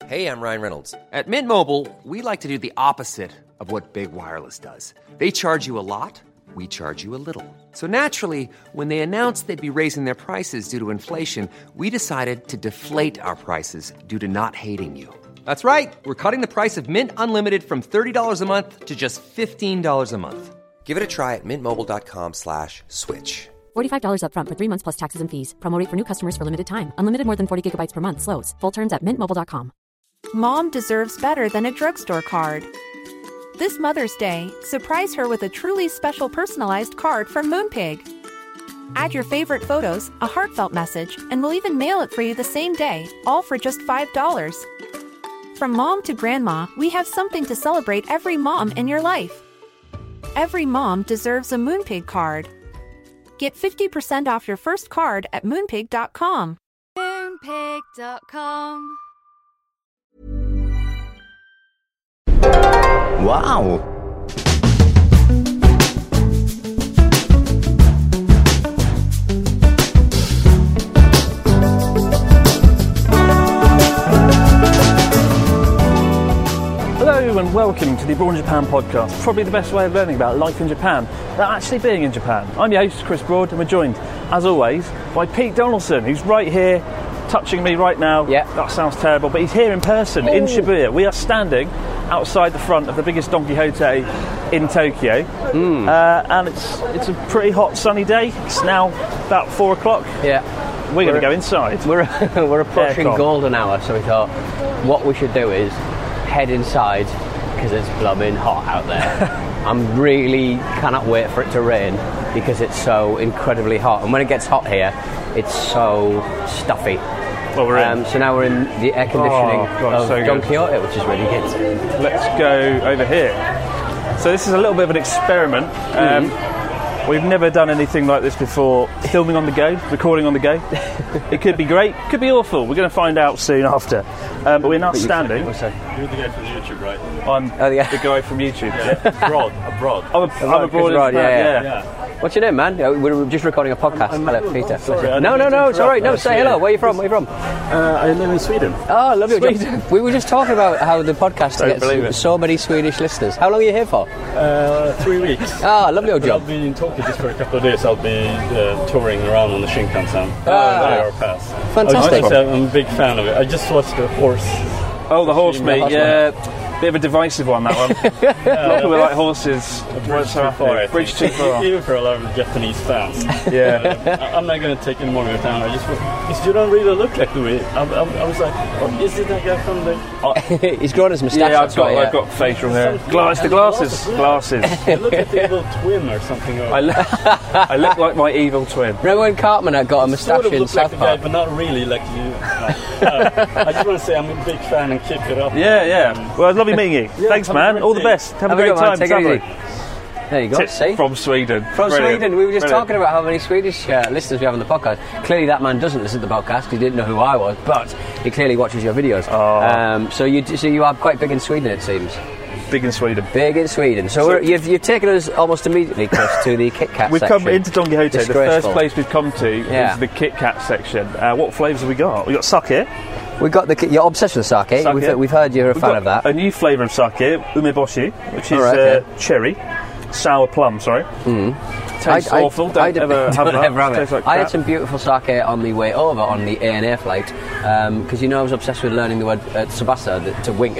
Hey, I'm Ryan Reynolds. At Mint Mobile, we like to do the opposite of what Big Wireless does. They charge you a lot, we charge you a little. So naturally, when they announced they'd be raising their prices due to inflation, we decided to deflate our prices due to not hating you. That's right. We're cutting the price of Mint Unlimited from $30 a month to just $15 a month. Give it a try at mintmobile.com/switch. $45 up front for 3 months plus taxes and fees. Promo rate for new customers for limited time. Unlimited more than 40 gigabytes per month. Slows full terms at mintmobile.com. Mom deserves better than a drugstore card. This Mother's Day, surprise her with a truly special personalized card from Moonpig. Add your favorite photos, a heartfelt message, and we'll even mail it for you the same day, all for just $5. From mom to grandma, we have something to celebrate every mom in your life. Every mom deserves a Moonpig card. Get 50% off your first card at moonpig.com. Moonpig.com. Wow! Hello and welcome to the Abroad in Japan podcast, probably the best way of learning about life in Japan without actually being in Japan. I'm your host, Chris Broad, and we're joined, as always, by Pete Donaldson, who's right here, touching me right now. Yeah. That sounds terrible, but he's here in person, in Shibuya. We are standing outside the front of the biggest Don Quixote in Tokyo, and it's a pretty hot sunny day. It's now about 4 o'clock. Yeah. We're going to go inside. We're approaching golden hour, so we thought what we should do is head inside because it's blooming hot out there. I'm really cannot wait for it to rain because it's so incredibly hot, and when it gets hot here, it's so stuffy. Well, we're in. So now we're in the air conditioning of so Don Quixote, which is really good. Let's go over here. So this is a little bit of an experiment. We've never done anything like this before. Filming on the go, recording on the go. It could be great, could be awful. We're going to find out soon after. But we're now standing. You're the guy from YouTube, right? I'm the guy from YouTube. Abroad. I'm abroad. Yeah. What's your name, man? We're just recording a podcast. Hello, Peter. Sorry, no, it's all right. No, say hello. Where are you from? I live in Sweden. Oh, lovely. Sweden. We were just talking about how the podcast gets so many Swedish listeners. How long are you here for? 3 weeks. Ah, lovely old job. I'll be in Tokyo just for a couple of days. I'll be touring around on the Shinkansen. Pass. Fantastic. I'm a big fan of it. I just watched the horse. Oh, the horse meat. Yeah. Bit of a divisive one, that one. A lot of people like horses. Bridge too far. Even for a lot of Japanese fans. Yeah. I'm not going to take any more of your time. Because you don't really look like the way. I was like, is it that guy from the... He's grown his moustache. Yeah, I've got facial hair. Glasses. You look like the evil twin or something. I look like my evil twin. Remember when Cartman got a moustache sort of in South like Park? Guy, but not really like you. I just want to say I'm a big fan and keep it up. Yeah. Well, it's lovely meeting you. Thanks, man. All the best. Have a great time. Take it easy. There you go. See? From Sweden. Sweden. We were just talking about how many Swedish listeners we have on the podcast. Clearly that man doesn't listen to the podcast because he didn't know who I was, but he clearly watches your videos. So you are quite big in Sweden, it seems. Big in Sweden. So you've taken us almost immediately, Chris, to the Kit Kat section. We've come into Don Quixote. The first place we've come to is the Kit Kat section. What flavours have we got? We've got sake. We've got you're obsessed with sake. We've heard you're a fan of that. A new flavour of sake, umeboshi, which is cherry. Sour plum, sorry. Tastes awful. Don't ever have that. I had some beautiful sake on the way over on the ANA flight because I was obsessed with learning the word tsubasa, the wing.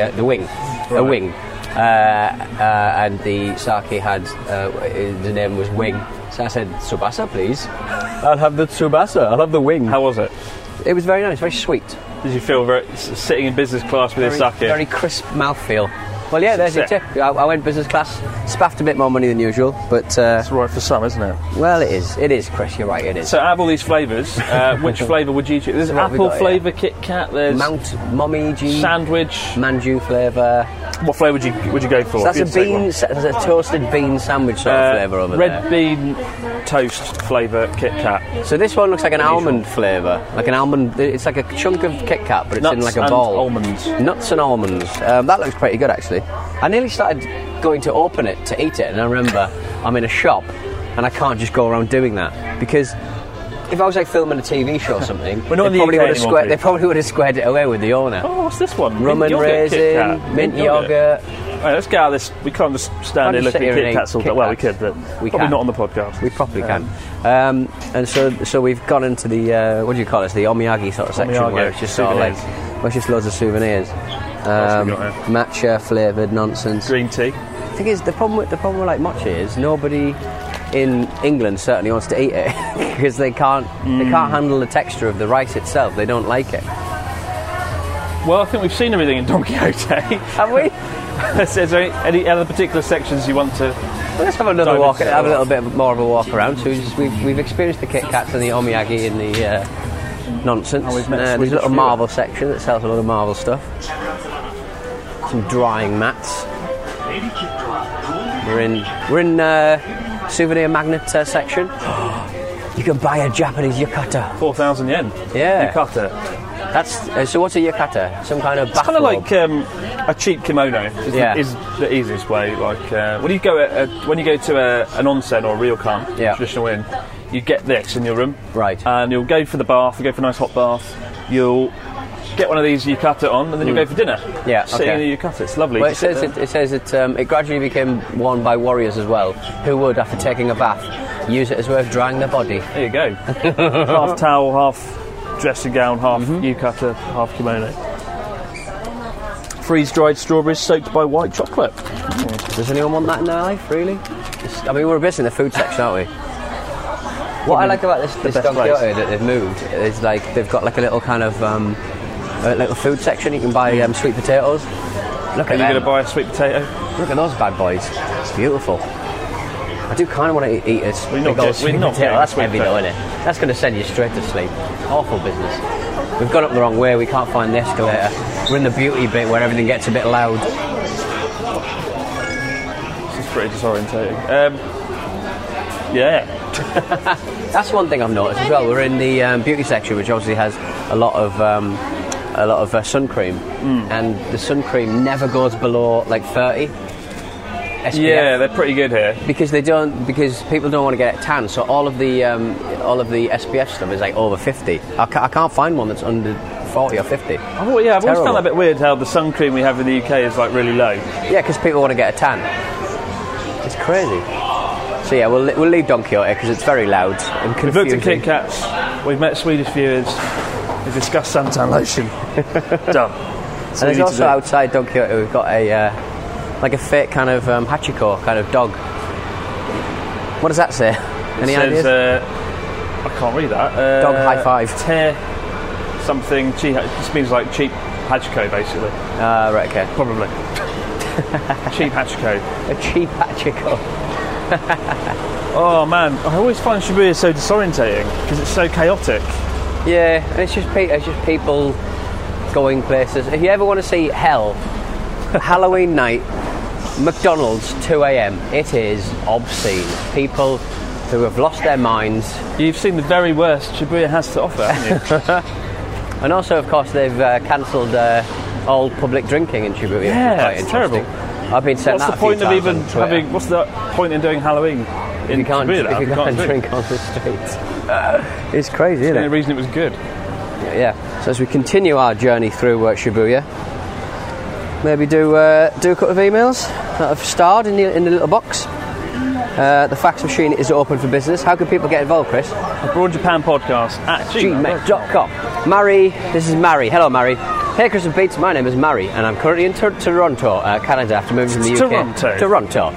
And the sake had the name was Wing. So I said, Tsubasa, please. I'll have the Tsubasa. I'll have the wing. How was it? It was very nice, very sweet. Did you feel sitting in business class with this sake? Very crisp mouthfeel. Well, yeah, there's your tip. I went business class, spaffed a bit more money than usual, but... It's right for some, isn't it? Well, it is. It is, Chris, you're right, it is. So out of all these flavours, which flavour would you choose? There's apple flavour Kit Kat, there's... Mount Momiji. Sandwich. Manju flavour. What flavour would you go for? So that's a toasted bean sandwich sort of flavour over there. Red bean toast flavour Kit Kat. So this one looks like an almond flavour. Like an almond... It's like a chunk of Kit Kat, but it's in like a ball. Almonds. Nuts and almonds. That looks pretty good, actually. I nearly started going to open it to eat it, and I remember I'm in a shop and I can't just go around doing that because if I was like filming a TV show or something, We're not in the UK anymore, they probably would have squared it away with the owner. Oh, what's this one? Rum and raisin, mint yogurt. Right, let's get out of this. We can't just stand here looking at Kit Kats all day. Well, we could, but we probably can. not on the podcast. We probably can. And so we've gone into the what do you call it? The omiyage sort of section where it's just sort of like, where it's just loads of souvenirs, matcha flavoured nonsense. Green tea. The thing is, the problem with like matcha is nobody in England certainly wants to eat it because they can't handle the texture of the rice itself. They don't like it. Well, I think we've seen everything in Don Quixote. Have we? Is there any other particular sections you want to? Well, let's have another walk. Have a little bit more of a walk around. So we've experienced the Kit Kats and the omiyage and the nonsense. There's a little Marvel section that sells a lot of Marvel stuff. Some drying mats. We're in souvenir magnet section. You can buy a Japanese yukata. 4,000 yen. Yeah. Yukata. That's so. What's a yukata? Some kind of bathrobe. It's kind of like a cheap kimono. Is the easiest way. Like when you go to an onsen or a ryokan, traditional inn, you get this in your room, right? And you'll go for the bath. You go for a nice hot bath. You'll get one of these yukata on, and then you go for dinner. Yeah, sitting in the yukata. It's lovely. Well, it says it gradually became worn by warriors as well, who would, after taking a bath, use it as a way of drying their body. There you go. Half towel, half dressing gown, half yukata, half kimono. Freeze-dried strawberries soaked by white chocolate. Does anyone want that in their life, really? I mean, we're basically in the food section, aren't we? What I like about this Don Quixote that they've moved is like they've got like a little kind of little food section. You can buy sweet potatoes. Look at them. Are you going to buy a sweet potato? Look at those bad boys. It's beautiful. I do kind of want to eat a big old sweet potato. That's heavy though, isn't it? That's going to send you straight to sleep. Awful business. We've gone up the wrong way. We can't find the escalator. We're in the beauty bit where everything gets a bit loud. This is pretty disorientating. Yeah. That's one thing I've noticed as well. We're in the beauty section, which obviously has a lot of sun cream, and the sun cream never goes below like 30. SPF. Yeah, they're pretty good here because people don't want to get it tan. So all of the SPF stuff is like over 50. I can't find one that's under 40 or 50. Oh yeah, I've always found that a bit weird how the sun cream we have in the UK is like really low. Yeah, because people want to get a tan. It's crazy. So yeah, we'll leave Don Quixote because it's very loud and confusing. We've looked at Kit Kats. We've met Swedish viewers. We've discussed suntan lotion. Done. And there's also outside Don Quixote we've got a fake kind of Hachiko kind of dog. What does that say? Any ideas? I can't read that. Dog high five. Tear something cheap. This means like cheap Hachiko basically. Right, okay. Probably. Cheap Hachiko. A cheap Hachiko. Oh man, I always find Shibuya so disorientating because it's so chaotic. Yeah, and it's just people going places. If you ever want to see hell, Halloween night, McDonald's, 2 a.m. It is obscene. People who have lost their minds. You've seen the very worst Shibuya has to offer, haven't you? And also, of course, they've cancelled all public drinking in Shibuya. Yeah, it's terrible. I've been saying that a few times. What's the point in doing Halloween in Shibuya? If you can't drink on the streets. It's crazy, isn't it? The only reason it was good. Yeah. So as we continue our journey through Shibuya, maybe do a couple of emails that have starred in the little box. The fax machine is open for business. How can people get involved, Chris? Abroad Japan Podcast at gmail.com. Mary, this is Mary. Hello, Mary. Hey, Chris and Pete, my name is Mary, and I'm currently in Toronto, Canada, after moving from the UK. Toronto.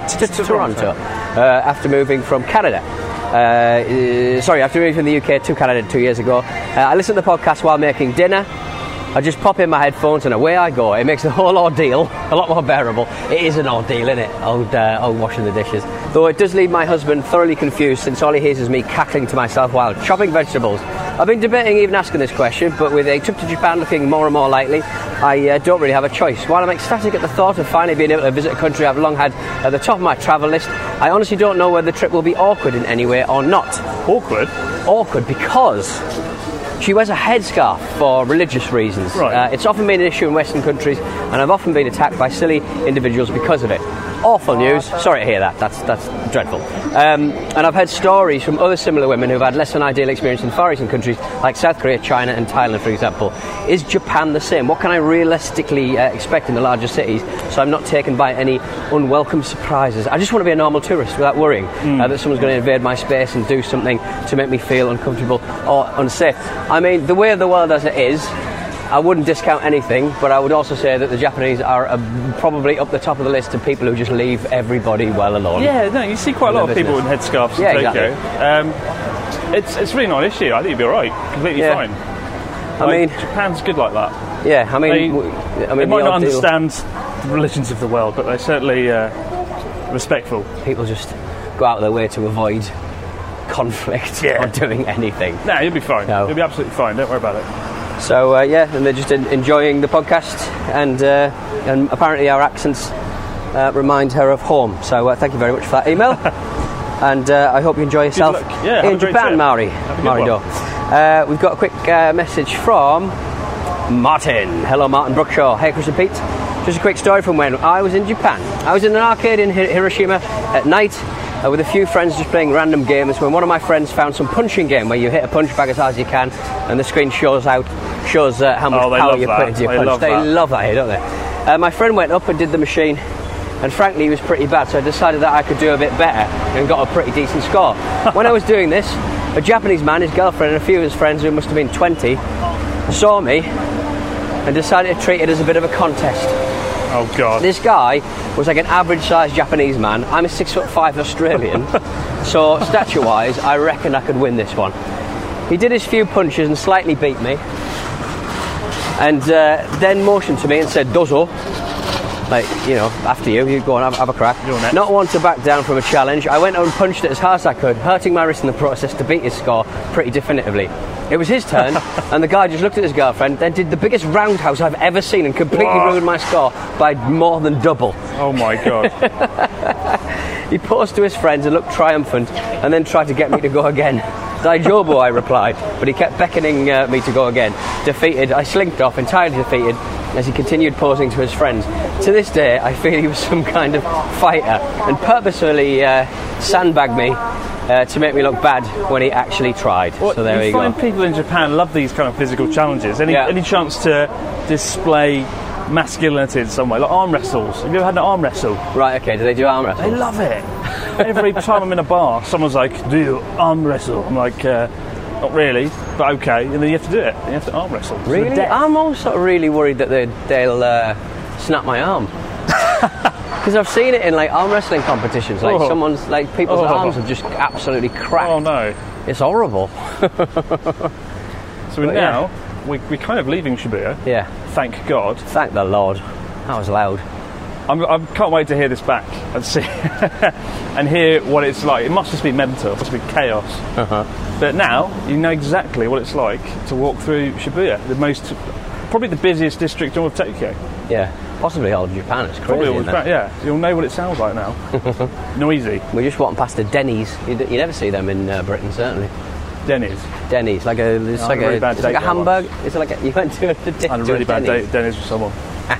After moving from Canada. After moving from the UK to Canada 2 years ago. I listen to the podcast while making dinner. I just pop in my headphones and away I go. It makes the whole ordeal a lot more bearable. It is an ordeal, isn't it? Old washing the dishes. Though it does leave my husband thoroughly confused since all he hears is me cackling to myself while chopping vegetables. I've been debating even asking this question, but with a trip to Japan looking more and more likely, I don't really have a choice. While I'm ecstatic at the thought of finally being able to visit a country I've long had at the top of my travel list, I honestly don't know whether the trip will be awkward in any way or not. Awkward? Awkward because She wears a headscarf for religious reasons. Right. It's often been an issue in Western countries, and I've often been attacked by silly individuals because of it. Awful news. Sorry to hear that. That's dreadful. And I've heard stories from other similar women who've had less than ideal experience in Far Eastern countries like South Korea, China and Thailand, for example. Is Japan the same? What can I realistically expect in the larger cities so I'm not taken by any unwelcome surprises? I just want to be a normal tourist without worrying that someone's going to invade my space and do something to make me feel uncomfortable or unsafe. I mean, the way of the world as it is, I wouldn't discount anything, but I would also say that the Japanese are probably up the top of the list of people who just leave everybody well alone. Yeah, no, you see quite a lot of people in headscarves in Tokyo. Exactly. It's really not an issue. I think you'd be alright, completely fine. I mean, Japan's good like that. Yeah, I mean, they might not understand the religions of the world, but they're certainly respectful. People just go out of their way to avoid conflict or doing anything. Nah, you'll be fine. No. You'll be absolutely fine. Don't worry about it. So and they're just enjoying the podcast, and apparently our accents remind her of home. So thank you very much for that email, and I hope you enjoy yourself in Japan, Mari Do. We've got a quick message from Martin. Hello, Martin Brookshaw. Hey, Chris and Pete. Just a quick story from when I was in Japan. I was in an arcade in Hiroshima at night with a few friends just playing random games when one of my friends found some punching game where you hit a punch bag as hard as you can and the screen shows how much power you put into your punch. They love that here, don't they? My friend went up and did the machine, and frankly he was pretty bad, so I decided that I could do a bit better and got a pretty decent score. When I was doing this, a Japanese man, his girlfriend and a few of his friends who must have been 20 saw me and decided to treat it as a bit of a contest. Oh God. This guy was like an average sized Japanese man. I'm a 6'5" Australian, so stature wise I reckon I could win this one. He did his few punches and slightly beat me, and then motioned to me and said "Dozo," like, you know, after you go on, have a crack. Not one to back down from a challenge, I went and punched it as hard as I could, hurting my wrist in the process to beat his score pretty definitively. It was his turn, and the guy just looked at his girlfriend, then did the biggest roundhouse I've ever seen and completely ruined my score by more than double. Oh my God. He paused to his friends and looked triumphant, and then tried to get me to go again. Daijobu, I replied, but he kept beckoning me to go again. Defeated, I slinked off, entirely defeated, as he continued posing to his friends. To this day, I feel he was some kind of fighter and purposefully sandbagged me to make me look bad when he actually tried. Well, so there you go. You find people in Japan love these kind of physical challenges. Any chance to display masculinity in some way, like arm wrestles? Have you ever had an arm wrestle? Right, okay, do they do arm wrestles? They love it. Every time I'm in a bar, someone's like, "Do you arm wrestle?" I'm like, "Not really, but okay." And then you have to do it. You have to arm wrestle. Really? I'm also really worried that they'll snap my arm. Because I've seen it in like arm wrestling competitions. Like people's arms have just absolutely cracked. Oh no, it's horrible. So now we're kind of leaving Shibuya. Yeah. Thank God. Thank the Lord. That was loud. I can't wait to hear this back and see and hear what it's like. It must just be mental. It must be chaos. But now you know exactly what it's like to walk through Shibuya, probably the busiest district in all of Tokyo. Yeah, possibly all of Japan. It's crazy. Probably all of Japan. Yeah, you'll know what it sounds like now. Noisy. We're just walking past a Denny's. You never see them in Britain, certainly. Denny's, like a hamburger. It's like you went to a Denny's. I had a really bad date at Denny's with someone.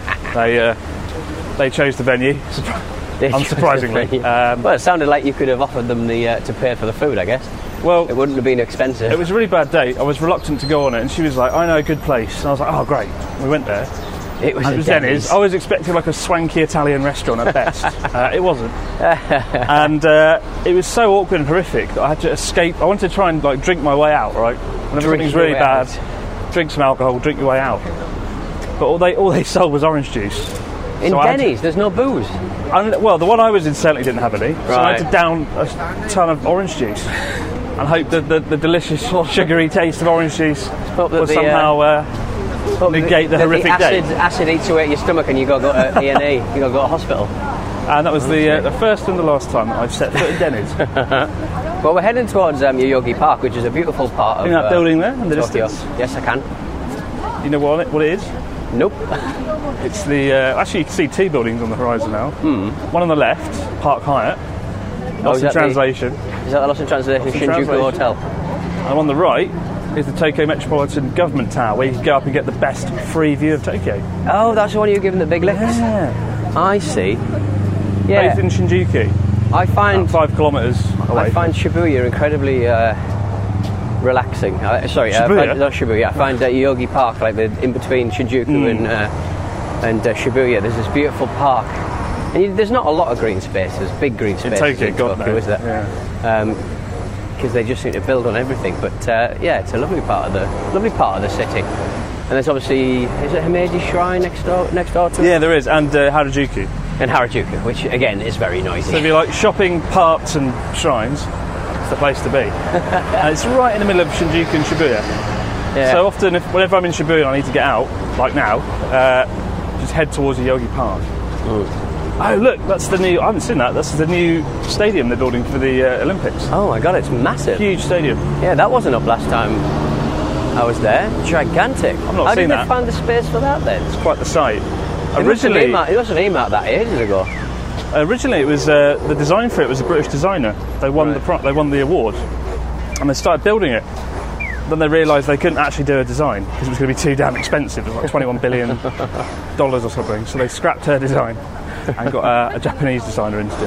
They chose the venue, unsurprisingly. Well, it sounded like you could have offered them to pay for the food, I guess. Well, it wouldn't have been expensive. It was a really bad date. I was reluctant to go on it, and she was like, "I know a good place." And I was like, "Oh, great." We went there. It was Denny's. I was expecting like a swanky Italian restaurant at best. It wasn't. And it was so awkward and horrific that I had to escape. I wanted to try and like drink my way out, right? Whenever something's really bad, drink some alcohol, drink your way out. But all they sold was orange juice. In Denny's, there's no booze. Well, the one I was in certainly didn't have any. So I had to down a ton of orange juice and hope that the delicious sugary taste of orange juice will somehow negate the horrific day. Acid eats away at your stomach and you got to go to E&E. You got to go to hospital. And that was the first and the last time I've set foot in Denny's. Well, we're heading towards Yoyogi Park, which is a beautiful part of that building there in the Tokyo. distance? Yes, I can. You know what it is? Nope. It's the actually you can see two buildings on the horizon now. One on the left, Park Hyatt. Lost in translation. Is that the Lost in Translation Shinjuku Hotel? And on the right, is the Tokyo Metropolitan Government Tower, where you can go up and get the best free view of Tokyo. Oh, that's the one you're giving the big lifts? Yeah. I see. Yeah. Based in Shinjuku. I find... About 5 kilometres away. I find Shibuya incredibly relaxing. Shibuya? Not Shibuya. I find Yogi Park, like in between Shinjuku and Shibuya, there's this beautiful park. And there's not a lot of green spaces, big green spaces in Tokyo, is there? Yeah. Because they just seem to build on everything. But it's a lovely part of the city. And there's obviously, is it Himeji Shrine next door to it? Yeah, there is, and Harajuku. And Harajuku, which again is very noisy. So if you like shopping, parks and shrines, it's the place to be. And it's right in the middle of Shinjuku and Shibuya. Yeah. So often, whenever I'm in Shibuya and I need to get out, like now, just head towards the Yogi Park. Oh, look, that's the new... I haven't seen that. That's the new stadium they're building for the Olympics. Oh, my God, it's massive. Huge stadium. Yeah, that wasn't up last time I was there. Gigantic. I've not seen that. How did they find the space for that, then? It's quite the sight. It must have been that ages ago. Originally, it was the design for it was a British designer. They won the award, and they started building it. Then they realised they couldn't actually do a design because it was going to be too damn expensive. It was like $21 billion or something. So they scrapped her design and got a Japanese designer in to do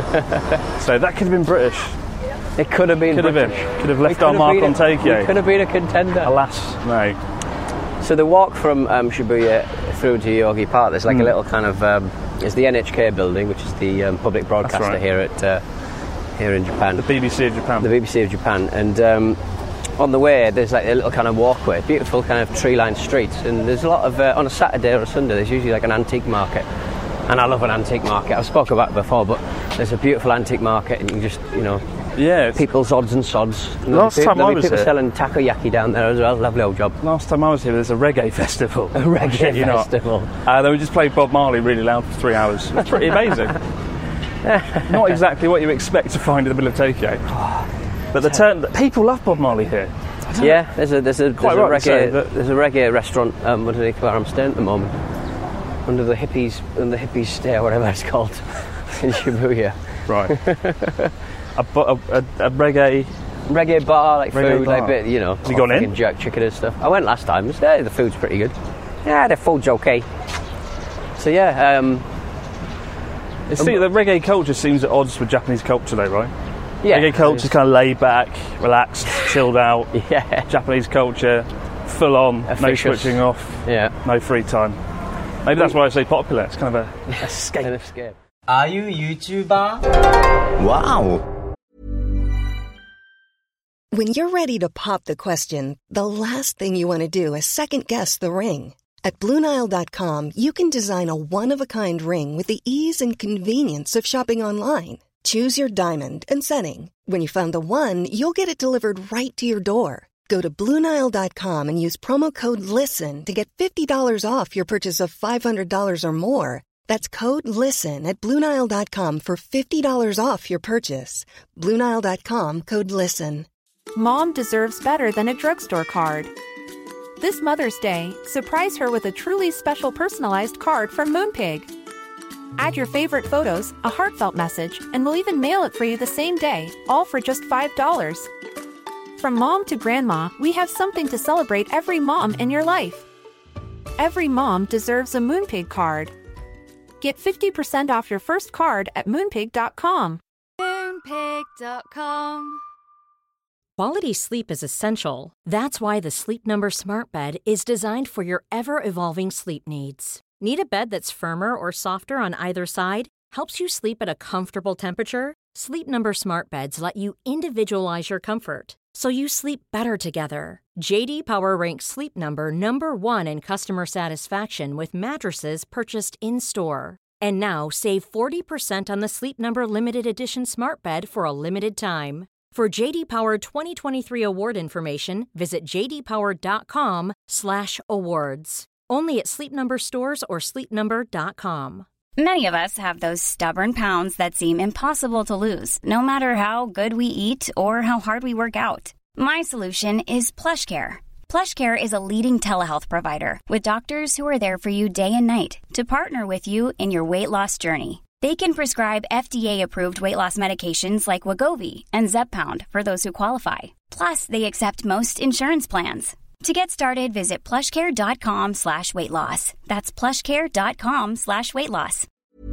it. So that could have been British. It could have been British. Could have left our mark on Tokyo. It could have been a contender. Alas, no. So the walk from Shibuya through to Yogi Park, there's like a little kind of... it's the NHK building, which is the public broadcaster here in Japan. The BBC of Japan. The BBC of Japan. And on the way, there's like a little kind of walkway, beautiful kind of tree-lined streets. And there's a lot of... on a Saturday or a Sunday, there's usually like an antique market. And I love an antique market. I've spoken about it before, but there's a beautiful antique market and you can just, people's odds and sods. Last time I was people here, selling takoyaki down there as well. Lovely old job. Last time I was here, there's a reggae festival. A reggae festival. They would just play Bob Marley really loud for 3 hours. It was pretty amazing. Not exactly what you expect to find in the middle of Tokyo. But people love Bob Marley here. Yeah, there's a reggae restaurant underneath where I'm staying at the moment. Under the hippies stay, or whatever it's called, in Shibuya. Right. a reggae bar, like reggae food, bar. like a bit, Have you gone in? Jerk chicken and stuff. I went last time. The food's pretty good. Yeah, the food's okay. So yeah. The reggae culture seems at odds with Japanese culture, though, right? Yeah. Reggae culture's kind of laid back, relaxed, chilled out. Yeah. Japanese culture, full on, no switching off. Yeah. No free time. Maybe that's why I say popular. It's kind of an escape. Are you a YouTuber? Wow. When you're ready to pop the question, the last thing you want to do is second-guess the ring. At BlueNile.com, you can design a one-of-a-kind ring with the ease and convenience of shopping online. Choose your diamond and setting. When you find the one, you'll get it delivered right to your door. Go to BlueNile.com and use promo code LISTEN to get $50 off your purchase of $500 or more. That's code LISTEN at BlueNile.com for $50 off your purchase. BlueNile.com, code LISTEN. Mom deserves better than a drugstore card. This Mother's Day, surprise her with a truly special personalized card from Moonpig. Add your favorite photos, a heartfelt message, and we'll even mail it for you the same day, all for just $5. From mom to grandma, we have something to celebrate every mom in your life. Every mom deserves a Moonpig card. Get 50% off your first card at Moonpig.com. Moonpig.com. Quality sleep is essential. That's why the Sleep Number Smart Bed is designed for your ever-evolving sleep needs. Need a bed that's firmer or softer on either side? Helps you sleep at a comfortable temperature? Sleep Number Smart Beds let you individualize your comfort, so you sleep better together. J.D. Power ranks Sleep Number #1 in customer satisfaction with mattresses purchased in-store. And now, save 40% on the Sleep Number Limited Edition Smart Bed for a limited time. For J.D. Power 2023 award information, visit jdpower.com/awards. Only at Sleep Number stores or sleepnumber.com. Many of us have those stubborn pounds that seem impossible to lose, no matter how good we eat or how hard we work out. My solution is PlushCare. PlushCare is a leading telehealth provider with doctors who are there for you day and night to partner with you in your weight loss journey. They can prescribe FDA-approved weight loss medications like Wegovy and Zepbound for those who qualify. Plus, they accept most insurance plans. To get started, visit plushcare.com/weightloss. That's plushcare.com/weightloss.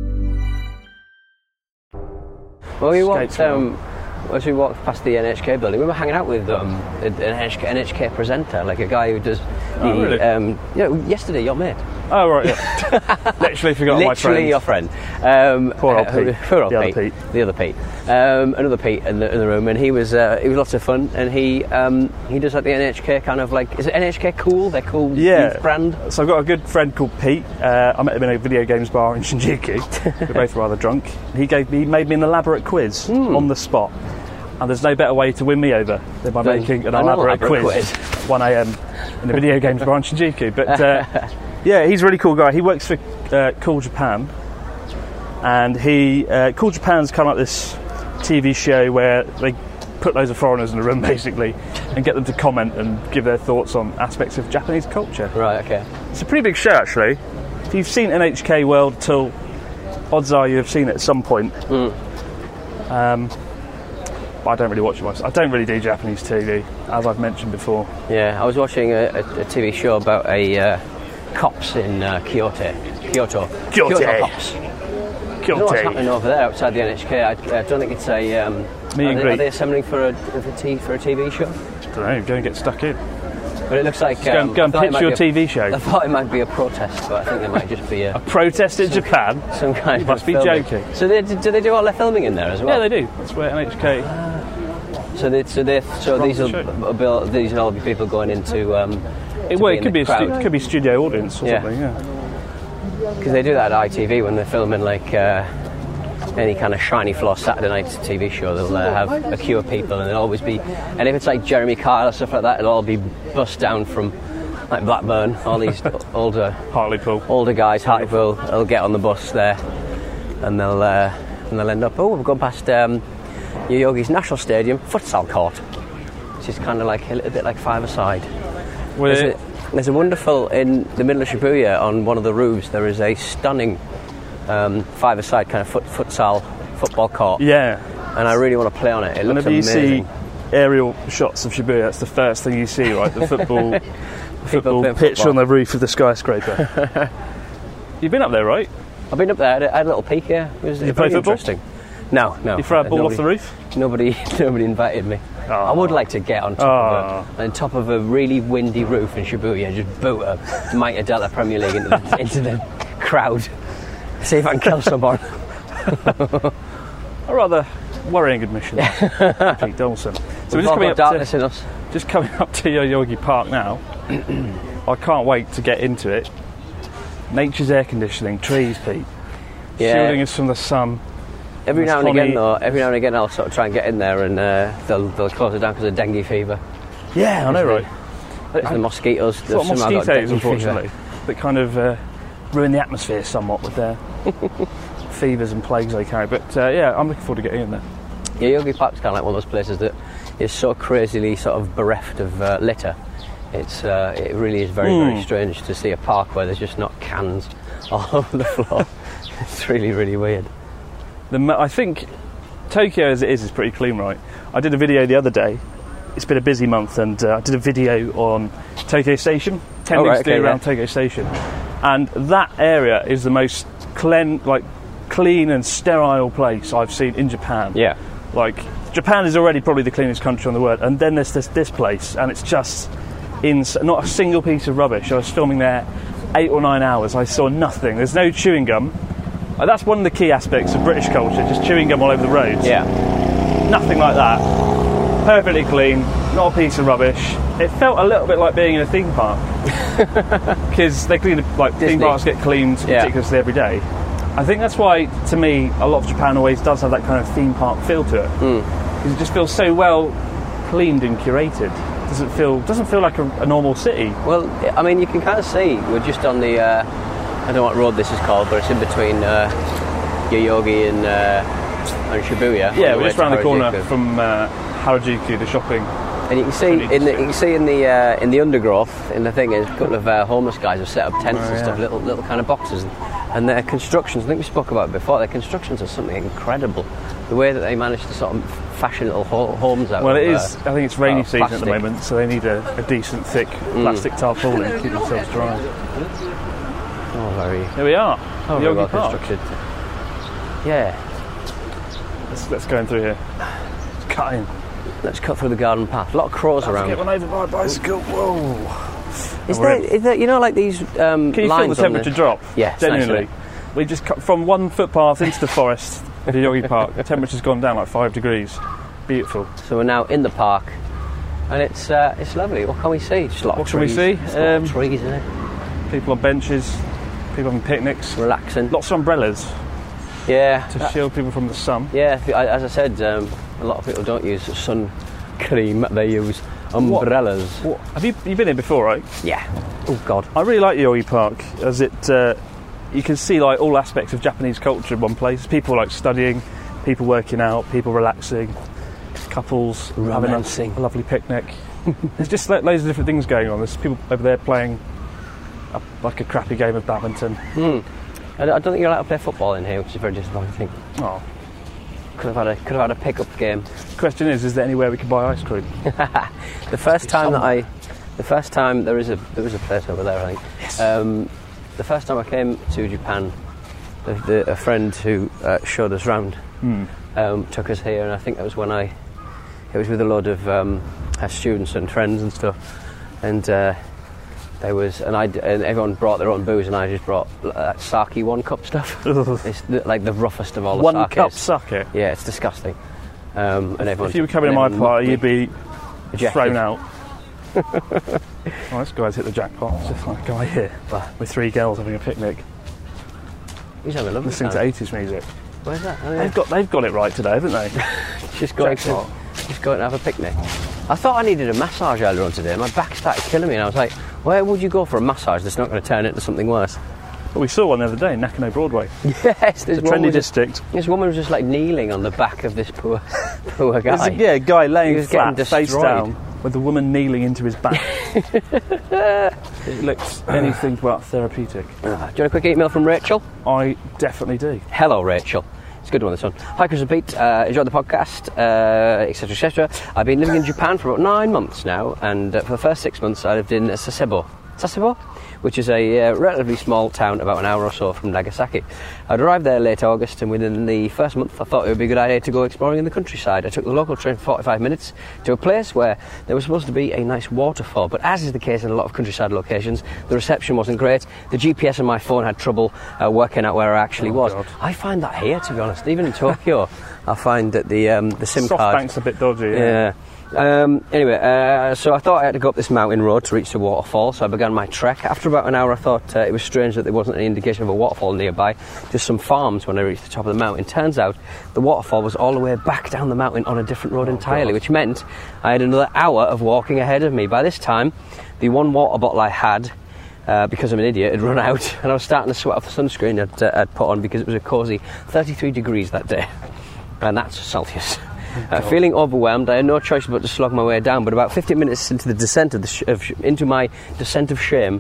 Well, as we walked past the NHK building, we were hanging out with an NHK presenter, like a guy who does really? Yesterday, your mate. Oh, right, yeah. Literally forgot my friend. Literally your friend. Poor old Pete. Poor old the Pete. Other Pete. The other Pete. Another Pete in the room, and he was lots of fun, and he does like the NHK kind of like, is it NHK Cool? They're cool youth brand? So I've got a good friend called Pete. I met him in a video games bar in Shinjuku. We're both rather drunk. He made me an elaborate quiz on the spot. And there's no better way to win me over than by making an elaborate quiz. 1 a.m. in a video games bar in Shinjuku. But yeah, he's a really cool guy. He works for Cool Japan, and Cool Japan's kind of like this TV show where they put loads of foreigners in a room basically and get them to comment and give their thoughts on aspects of Japanese culture. Right, okay. It's a pretty big show actually. If you've seen NHK World at all, odds are you have seen it at some point. But I don't really watch it much. I don't really do Japanese TV, as I've mentioned before. Yeah, I was watching a TV show about cops in Kyoto. Kyoto cops. Kyoto. I don't know what's happening over there outside the NHK. I don't think it's a... Are they assembling for a TV show? I don't know, go and get stuck in. But it looks like... Go and pitch your TV show. I thought it might be a protest, but I think it might just be a protest in Japan? Some kind you must be joking. So do they do all their filming in there as well? Yeah, they do. That's where NHK... So these will all be people going into... it could be a studio audience or something, yeah. Because they do that at ITV when they're filming like any kind of shiny floor Saturday night TV show. They'll have a queue of people, and there'll always be... And if it's like Jeremy Kyle or stuff like that, it'll all be bussed down from like Blackburn, all these older guys, Hartlepool. They'll get on the bus there, and they'll end up... we've gone past Yoyogi's National Stadium futsal court, which is kind of like a little bit like five-a-side. There's a wonderful, in the middle of Shibuya, on one of the roofs, there is a stunning five-a-side kind of futsal football court. Yeah. And I really want to play on it. It looks amazing. Whenever you see aerial shots of Shibuya, that's the first thing you see, right? The football pitch on the roof of the skyscraper. You've been up there, right? I've been up there. I had a little peek, yeah. It was very interesting. No. You throw a ball off the roof? Nobody invited me. Oh. I would like to get on top of a really windy roof in Shibuya and just boot a Mitre Delta Premier League into the crowd. See if I can kill someone. A rather worrying admission, Pete Dawson. So we're just coming up darkness in us. Just coming up to Yoyogi Park now. I can't wait to get into it. Nature's air conditioning, trees, Pete. Yeah. Shielding us from the sun. Every now and again, I'll sort of try and get in there, and they'll close it down because of dengue fever. Yeah, I know, right? The mosquitoes. It's not mosquitoes, unfortunately, that kind of ruin the atmosphere somewhat with their fevers and plagues they carry. But yeah, I'm looking forward to getting in there. Yeah, Yoyogi Park's kind of like one of those places that is so crazily sort of bereft of litter. It really is very, very strange to see a park where there's just not cans all over the floor. It's really, really weird. I think Tokyo as it is pretty clean, right? I did a video the other day. It's been a busy month, and I did a video on Tokyo Station, 10 things to do around Tokyo Station, and that area is the most clean and sterile place I've seen in Japan. Yeah, like Japan is already probably the cleanest country on the world, and then there's this place, and it's just not a single piece of rubbish. I was filming there 8 or 9 hours. I saw nothing. There's no chewing gum. That's one of the key aspects of British culture, just chewing gum all over the roads. Yeah. Nothing like that. Perfectly clean, not a piece of rubbish. It felt a little bit like being in a theme park. Because they clean, theme parks get cleaned meticulously every day. I think that's why, to me, a lot of Japan always does have that kind of theme park feel to it. Because it just feels so well cleaned and curated. Doesn't feel like a normal city. Well, I mean, you can kind of see, we're just on the... I don't know what road this is called, but it's in between Yoyogi and Shibuya. Yeah, we're just around the corner from Harajuku, the shopping. And you can see in the undergrowth, in the thing, is a couple of homeless guys have set up tents and stuff, little kind of boxes. And their constructions, I think we spoke about it before, their constructions are something incredible. The way that they manage to sort of fashion little homes out Well, of it is. I think it's rainy season plastic. at the moment, so they need a decent, thick plastic tarpaulin to keep themselves dry. Oh, very... Here we are. Oh, the very well Yogi Park. constructed. Yeah. Let's go in through here. Let's cut in. Let's cut through the garden path. A lot of crows around. Get one over by a bicycle. Whoa. Is there, you know, like these Can you feel lines the temperature drop? Yeah, genuinely. We just cut from one footpath into the forest of the Yogi Park. The temperature's gone down like 5 degrees. Beautiful. So we're now in the park, and it's lovely. What can we see? Just a lot of What can we trees. see? Just a lot of trees, isn't it? People on benches, people having picnics. Relaxing. Lots of umbrellas Yeah. to shield people from the sun. Yeah, as I said, a lot of people don't use sun cream, they use umbrellas. What? Have you been here before, right? Yeah. Oh, God. I really like Yogi Park, as it you can see like all aspects of Japanese culture in one place. People like studying, people working out, people relaxing, couples Romancing. having a lovely picnic. There's just like, loads of different things going on. There's people over there playing a crappy game of badminton. I don't think you're allowed to play football in here, which is a very disappointing. Oh. Could have had a pick-up game. The question is there anywhere we can buy ice cream? The first time there is a place over there, I think. Yes. The first time I came to Japan, a friend who showed us round took us here, and I think that was when it was with a load of our students and friends and stuff, and and everyone brought their own booze, and I just brought sake 1 cup stuff. It's like the roughest of all the 1 sakes. cup sake? Yeah, it's disgusting. And if you were coming to my party, you'd be ejected. thrown out. Oh, this guy's hit the jackpot. It's just like a guy here with 3 girls having a picnic. He's having a lovely listening time. to 80s music. Where's that? Oh, yeah. They've got it right today, haven't they? Just going to have a picnic. I thought I needed a massage earlier on today. My back started killing me, and I was like, where would you go for a massage that's not going to turn into something worse? Well, we saw one the other day in Nakano Broadway. Yes, the trendy district. This woman was just like kneeling on the back of this poor guy. A guy laying flat, getting face destroyed. down, with the woman kneeling into his back. It looks anything but therapeutic. Do you want a quick email from Rachel? I definitely do. Hello, Rachel. It's a good one, this one. Hi, Chris and Pete. Enjoyed the podcast, etc., etc. I've been living in Japan for about 9 months now, and for the first 6 months I lived in Sasebo, which is a relatively small town about an hour or so from Nagasaki. I'd arrived there late August, and within the first month I thought it would be a good idea to go exploring in the countryside. I took the local train for 45 minutes to a place where there was supposed to be a nice waterfall, but as is the case in a lot of countryside locations, the reception wasn't great. The GPS on my phone had trouble working out where I actually was. God. I find that here, to be honest. Even in Tokyo, I find that the SIM card... SoftBank's a bit dodgy. Yeah. Anyway, so I thought I had to go up this mountain road to reach the waterfall, so I began my trek. After about an hour I thought it was strange that there wasn't any indication of a waterfall nearby, just some farms when I reached the top of the mountain. Turns out the waterfall was all the way back down the mountain on a different road entirely, which meant I had another hour of walking ahead of me. By this time, the 1 water bottle I had, because I'm an idiot, had run out, and I was starting to sweat off the sunscreen I'd put on because it was a cosy 33 degrees that day, and that's Celsius. Feeling overwhelmed, I had no choice but to slog my way down. But about 15 minutes into the descent into my descent of shame,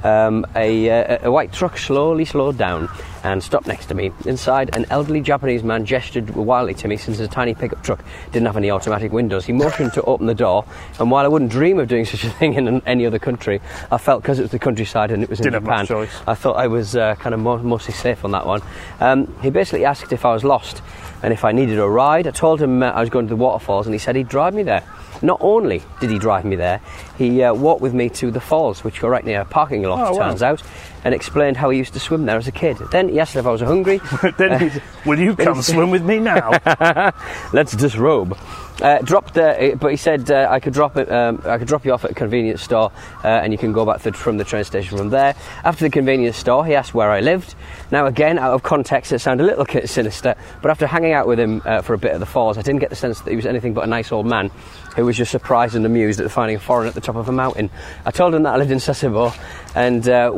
a white truck slowly slowed down and stopped next to me. Inside, an elderly Japanese man gestured wildly to me since the tiny pickup truck didn't have any automatic windows. He motioned to open the door, and while I wouldn't dream of doing such a thing in any other country, I felt because it was the countryside and it was in Didn't have Japan, much choice. I thought I was kind of mostly safe on that one. He basically asked if I was lost and if I needed a ride. I told him I was going to the waterfalls, and he said he'd drive me there. Not only did he drive me there, he walked with me to the falls, which were right near a parking lot, turns out, and explained how he used to swim there as a kid. Then he asked if I was hungry. Will you come swim with me now? Let's disrobe. But he said I could drop you off at a convenience store, and you can go back from the train station from there. After the convenience store, he asked where I lived. Now again, out of context, it sounded a little bit sinister, but after hanging out with him for a bit at the falls, I didn't get the sense that he was anything but a nice old man who was just surprised and amused at finding a foreigner at the top of a mountain. I told him that I lived in Sasebo, and what do you know,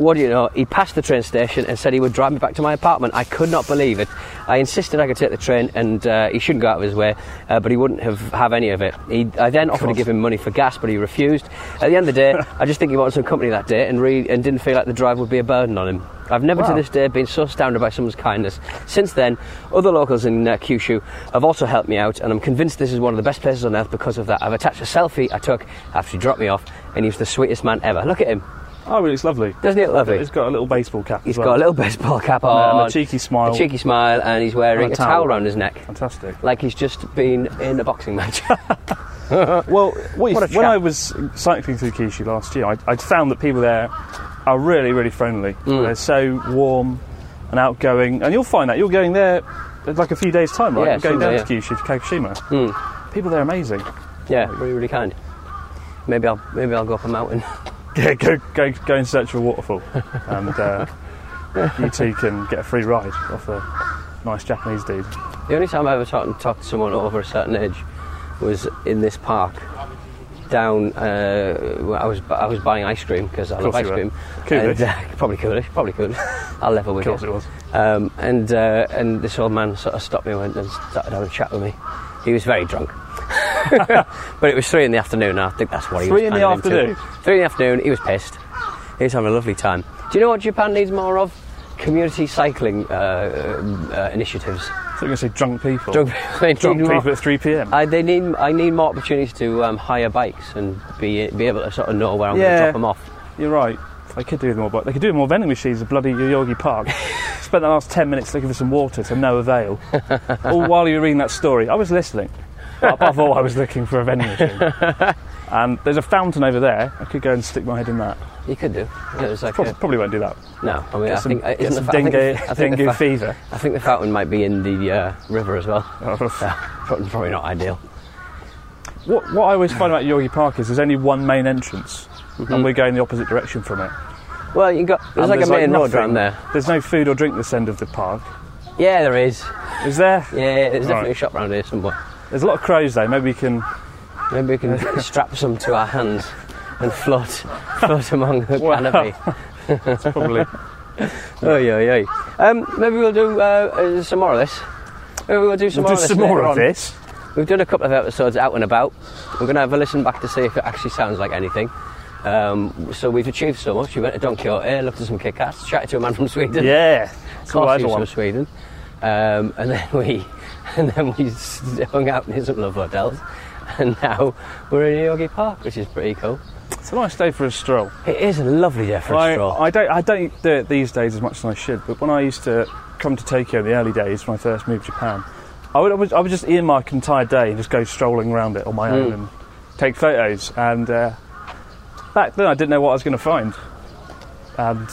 he passed the train station and said he would drive me back to my apartment. I could not believe it. I insisted I could take the train, and he shouldn't go out of his way, but he wouldn't have any of it. I then offered to give him money for gas, but he refused. At the end of the day, I just think he wanted some company that day and didn't feel like the drive would be a burden on him. I've never to this day been so astounded by someone's kindness. Since then, other locals in Kyushu have also helped me out, and I'm convinced this is one of the best places on earth because of that. I've attached a selfie I took after he dropped me off, and he was the sweetest man ever. Look at him. Oh, really, it's lovely. Doesn't he look lovely? He's got a little baseball cap He's got a little baseball cap on. And a cheeky smile. A cheeky smile, and he's wearing a towel around his neck. Fantastic. Like he's just been in a boxing match. Well, when I was cycling through Kyushu last year, I'd found that people there are really, really friendly. They're so warm and outgoing. And you'll find that. You're going there in like a few days' time, right? Yeah, You're going down to yeah. Kyushu, to Kagoshima. People there are amazing. Yeah, really, really kind. Maybe I'll go up a mountain. Yeah, go in search of a waterfall, and you two can get a free ride off a nice Japanese dude. The only time I ever talked to someone over a certain age was in this park. Down, I was buying ice cream because I love ice cream. Coolish. And, probably coolish. I'll level with Of course you. it was. And this old man sort of stopped me and started having a chat with me. He was very drunk. But it was 3 in the afternoon, and I think that's what he was 3 in the afternoon? 3 in the afternoon, he was pissed. He was having a lovely time. Do you know what Japan needs more of? Community cycling initiatives. I thought you were going to say drunk people. Drunk people at 3 p.m. I need more opportunities to hire bikes and be able to sort of know where I'm going to drop them off. You're right. They could do more, but they could do more vending machines at bloody Yoyogi Park. Spent the last 10 minutes looking for some water to no avail. All while you were reading that story, I was listening. But above all, I was looking for a vending machine. And there's a fountain over there. I could go and stick my head in that. You could do. It was like probably won't do that. No, I mean, Get some dengue fever. I think the fountain might be in the river as well. Probably not ideal. What I always find about Yoyogi Park is there's only one main entrance, and we're going the opposite direction from it. Well, there's like a main road around there. There's no food or drink this end of the park. Yeah, there is. Is there? Yeah, there's definitely a shop around here somewhere. There's a lot of crows though. Maybe we can strap some to our hands and float among the canopy. That's probably. Maybe we'll do some more of this. Maybe we'll do some more of this. We've done a couple of episodes out and about. We're going to have a listen back to see if it actually sounds like anything. So we've achieved so much. We went to Don Quixote, looked at some Kit Kats, chatted to a man from Sweden. Yeah, of course he was from Sweden. And then we hung out in some love hotels, and now we're in Yoyogi Park, which is pretty cool. It's a nice day for a stroll. It is a lovely day for a stroll. I don't do it these days as much as I should, but when I used to come to Tokyo in the early days when I first moved to Japan, I would just earmark an entire day and just go strolling around it on my own and take photos. And back then I didn't know what I was going to find, and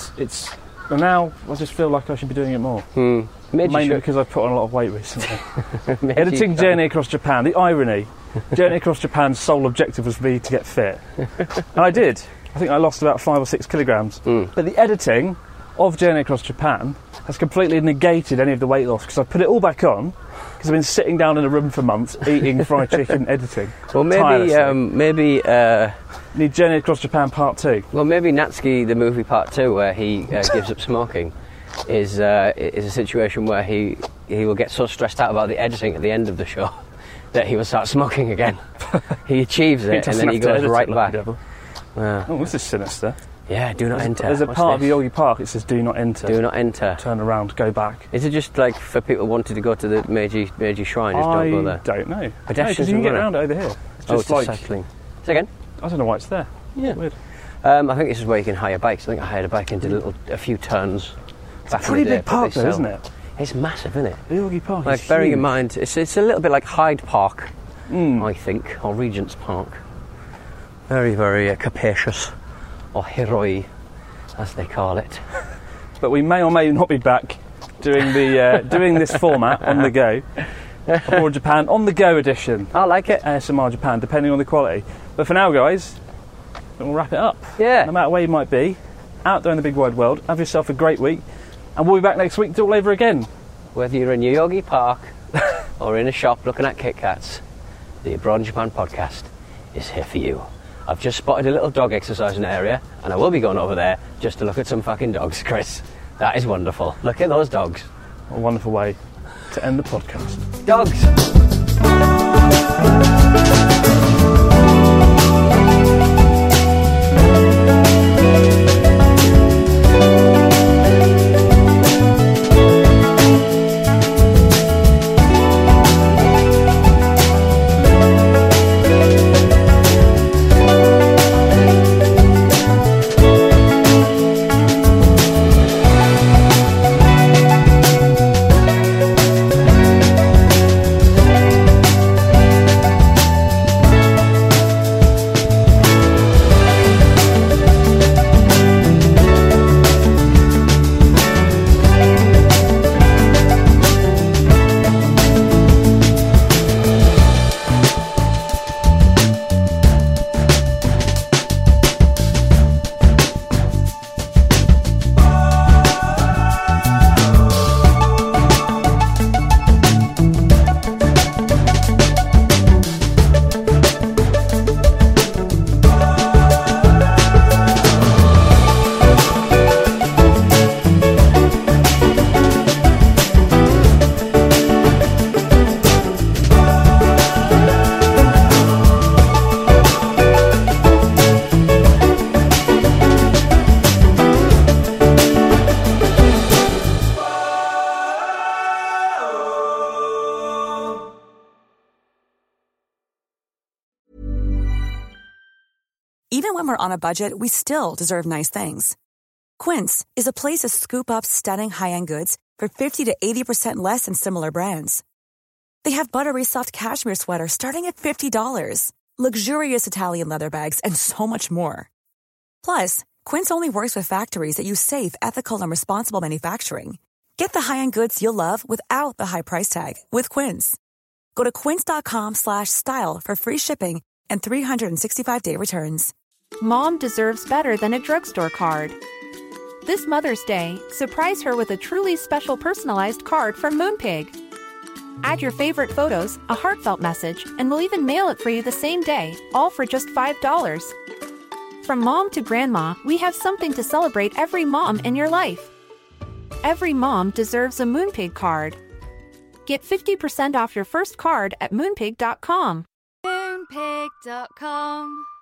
now I just feel like I should be doing it more. Mainly because I've put on a lot of weight recently. Editing Journey Across Japan, the irony. Journey Across Japan's sole objective was for me to get fit. And I did. I think I lost about 5 or 6 kilograms. But the editing of Journey Across Japan has completely negated any of the weight loss because I put it all back on because I've been sitting down in a room for months eating fried chicken, editing. Well, maybe need Journey Across Japan Part 2. Well, maybe Natsuki the movie Part 2, where he gives up smoking, is a situation where he will get so stressed out about the editing at the end of the show that he will start smoking again. He achieves it and then he goes right back. Oh, this is sinister. Yeah, do not enter. There's a part of Yoyogi Park that says do not enter. Do not enter. Turn around, go back. Is it just like for people wanting to go to the Meiji Shrine, just don't go there? I don't know. Pedestrians you can get around it over here. It's like cycling. Say again? I don't know why it's there. Yeah. Weird. I think this is where you can hire bikes. I think I hired a bike and did a few turns. It's a pretty big park though, isn't it? It's massive, isn't it? Yoyogi Park is huge. Bearing in mind, it's a little bit like Hyde Park, I think, or Regent's Park. Very, very capacious, or hiroi, as they call it. But we may or may not be back doing this format on the go. Abroad Japan on the go edition. I like it. ASMR Japan, depending on the quality. But for now, guys, we'll wrap it up. Yeah. No matter where you might be, out there in the big wide world, have yourself a great week, and we'll be back next week to do it all over again. Whether you're in Yoyogi Park or in a shop looking at Kit Kats, the Abroad Japan podcast is here for you. I've just spotted a little dog exercising area, and I will be going over there just to look at some fucking dogs, Chris. That is wonderful. Look at those dogs. A wonderful way to end the podcast. Dogs! Even when we're on a budget, we still deserve nice things. Quince is a place to scoop up stunning high-end goods for 50 to 80% less than similar brands. They have buttery soft cashmere sweaters starting at $50, luxurious Italian leather bags, and so much more. Plus, Quince only works with factories that use safe, ethical, and responsible manufacturing. Get the high-end goods you'll love without the high price tag with Quince. Go to quince.com/style for free shipping and 365-day returns. Mom deserves better than a drugstore card. This Mother's Day, surprise her with a truly special personalized card from Moonpig. Add your favorite photos, a heartfelt message, and we'll even mail it for you the same day, all for just $5. From mom to grandma, we have something to celebrate every mom in your life. Every mom deserves a Moonpig card. Get 50% off your first card at moonpig.com. Moonpig.com